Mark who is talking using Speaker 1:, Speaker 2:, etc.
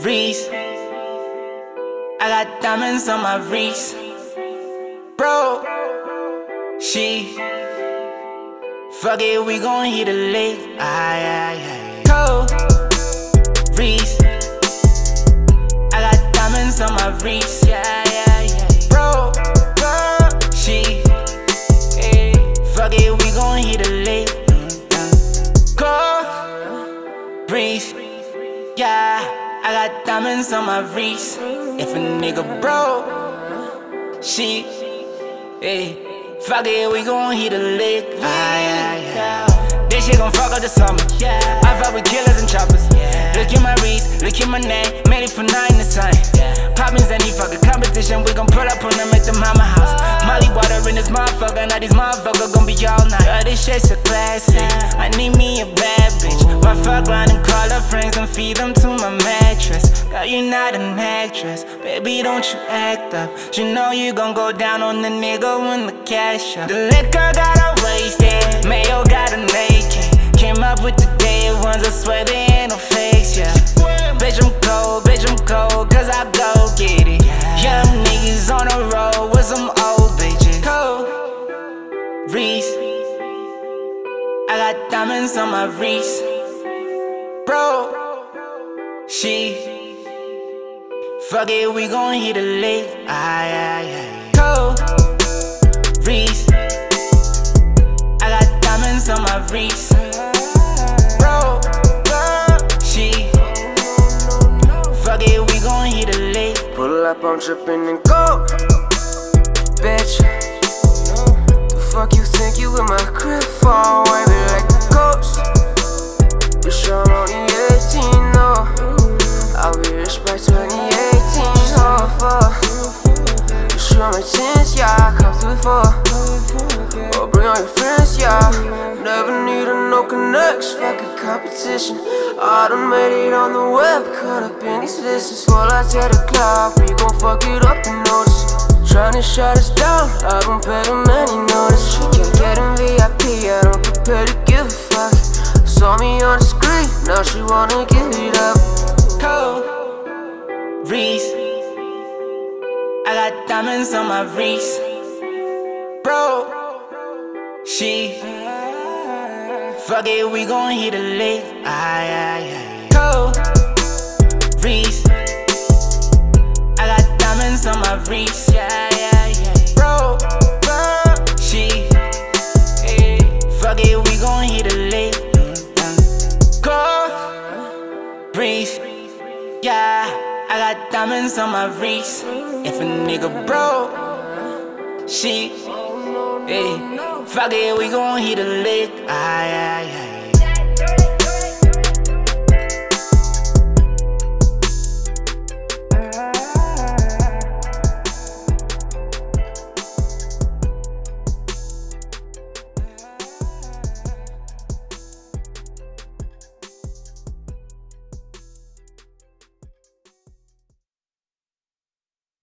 Speaker 1: Reese. I got diamonds on my Reese. Bro, she. Fuck it, we gon' hit a lick. Cold Reese. I got diamonds on my Reese. Bro, she. Fuck it, we gon' hit a lick. Cold Reese. Yeah, I got diamonds on my Reese. If a nigga broke, she, fuck it, we gon' hit a lick. This shit gon' fuck up the summer. I fuck with killers and choppers. Look at my Reese, look at my name, made it for 9 the sun. Poppins and he fuckin' competition, we gon' pull up on them at the mama house. Molly water in this motherfucker, now these motherfuckers gon' be all night. Girl, this shit's a classic, I need me a bad bitch. My fuck round and call her friends and feed them to my mattress. Girl, you're not an actress, baby, don't you act up. You know you gon' go down on the nigga when the cash up. The liquor got her wasted, Mayo got her naked. Came up with the day ones, I swear they ain't no fakes, yeah. Bitch, I'm cold, cause I go get it. Young niggas on the road with some old bitches. Cold Reese. I got diamonds on my Reese. Bro, she. Fuck it, we gon' hit a lick. Cold Reese. I got diamonds on my Reese. Bro, she. Fuck it, we gon' hit a lick.
Speaker 2: Pull up, I'm trippin' and go, bitch. The fuck you think you in my crib for? Wavy like a ghost. Bitch, I'm only 18, no. I'll be rich by 2018, oh fuck. Bitch, you're my chance, yeah. Come through for. Oh, bring all your friends, yeah. Never needed no connects, fucking competition. I done made it on the web, caught up in these lists. Well, I tell the club, we gon' fuck it up and notice. Tryna shut us down, I don't pay them any notice. She can't get in VIP, I don't prepare to give a fuck. Saw me on the screen, now she wanna give it up.
Speaker 1: Cold Reese. I got diamonds on my Reese. Bro, she. Fuck it, we gon' hit a lick. Cold Reese. I got diamonds on my Reese. Bro, she. Fuck it, we gon' hit a lick. Cold Reese. Yeah, I got diamonds on my Reese. If a nigga broke, she. Fuck it, we gon' hit a lick.